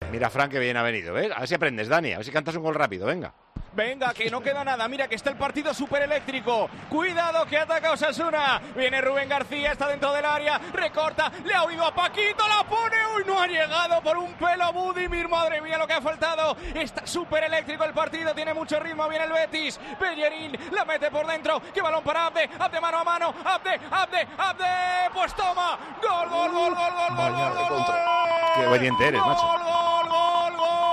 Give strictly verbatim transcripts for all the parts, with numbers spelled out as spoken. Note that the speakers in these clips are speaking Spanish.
Mira, Fran, que bien ha venido, ¿ves? A ver si aprendes, Dani, a ver si cantas un gol rápido, venga. Venga, que no queda nada. Mira que está el partido súper eléctrico. Cuidado que ataca Osasuna. Viene Rubén García, está dentro del área. Recorta, le ha oído a Paquito, la pone. Uy, no ha llegado por un pelo Budimir. Madre mía, lo que ha faltado. Está súper eléctrico el partido, tiene mucho ritmo. Viene el Betis. Bellerín la mete por dentro. Qué balón para Abde. Abde mano a mano. Abde, Abde, Abde. Pues toma. Gol, gol, gol, gol, gol, gol, gol, gol, gol. Qué obediente eres, macho. Gol, gol, gol, gol.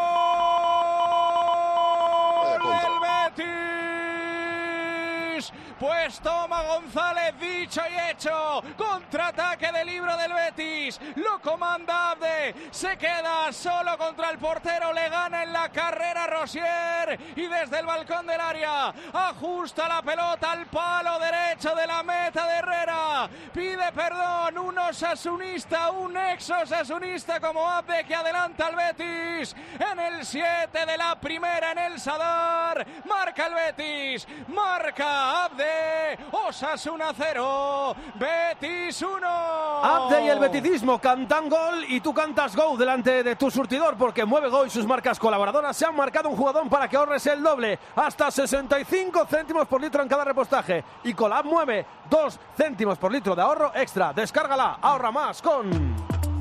Pues toma González, dicho y hecho. Contraataque de libro del Betis. Lo comanda Abde. Se queda solo contra el portero. Le gana en la carrera Rosier. Y desde el balcón del área ajusta la pelota al palo derecho de la meta de Herrera. Pide perdón un osasunista, un ex osasunista como Abde, que adelanta al Betis. En el siete de la primera en el Sadar. Marca el Betis. Marca Abde. Osasuna cero, Betis uno. Abde y el beticismo cantan gol y tú cantas gol delante de tu surtidor, porque Mueve Go y sus marcas colaboradoras se han marcado un jugadón para que ahorres el doble, hasta sesenta y cinco céntimos por litro en cada repostaje. Y Colab Mueve, dos céntimos por litro de ahorro extra. Descárgala, ahorra más con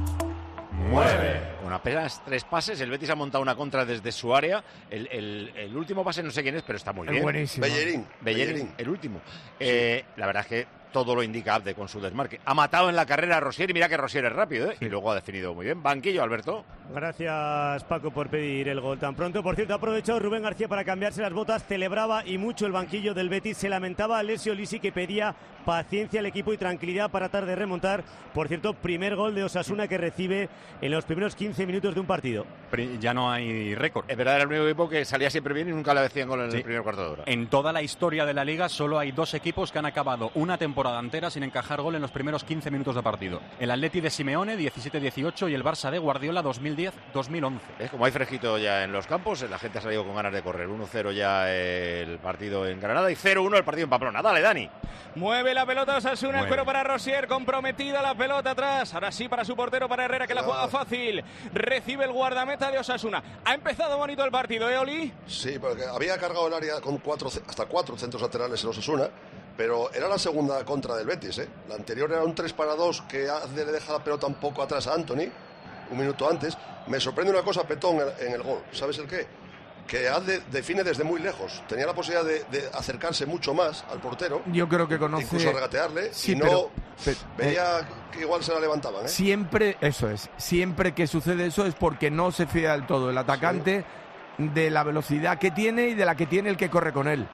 Mueve. Con apenas tres pases, el Betis ha montado una contra desde su área. El, el, el último pase no sé quién es, pero está muy Es bien. buenísimo. Bellerín. Bellerín, Bellerín. el último. Eh, la verdad es que todo lo indica Abde con su desmarque. Ha matado en la carrera a Rosier y mira que Rosier es rápido, ¿eh? Sí. Y luego ha definido muy bien. Banquillo, Alberto. Gracias, Paco, por pedir el gol tan pronto. Por cierto, aprovechó Rubén García para cambiarse las botas. Celebraba y mucho el banquillo del Betis. Se lamentaba a Alessio Lisi, que pedía paciencia al equipo y tranquilidad para tratar de remontar. Por cierto, primer gol de Osasuna que recibe en los primeros quince minutos de un partido. Ya no hay récord. Es verdad, era el único equipo que salía siempre bien y nunca le decían gol en sí. el primer cuarto de hora. En toda la historia de la Liga solo hay dos equipos que han acabado una temporada entera sin encajar gol en los primeros quince minutos de partido. El Atleti de Simeone, diecisiete dieciocho, y el Barça de Guardiola, dos mil diez dos mil once. ¿Ves? Como hay fresquito ya en los campos, la gente ha salido con ganas de correr. uno cero ya el partido en Granada y cero uno el partido en Pamplona. Dale, Dani. Mueve la pelota Osasuna, el cuero para Rosier, comprometida la pelota atrás. Ahora sí para su portero, para Herrera, que la juega fácil. Recibe el guardameta de Osasuna. Ha empezado bonito el partido, ¿eh, Oli? Sí, porque había cargado el área con cuatro, hasta cuatro centros laterales en Osasuna, pero era la segunda contra del Betis, ¿eh? La anterior era un tres para dos que le deja la pelota un poco atrás a Anthony, un minuto antes. Me sorprende una cosa, Petón, en el gol. ¿Sabes el qué? Que Abde define desde muy lejos. Tenía la posibilidad de, de acercarse mucho más al portero. Yo creo que conoce... Incluso regatearle. Sí, y no pero, pero, veía eh, que igual se la levantaban, ¿eh? Siempre, eso es. Siempre que sucede eso es porque no se fía del todo el atacante sí. de la velocidad que tiene y de la que tiene el que corre con él.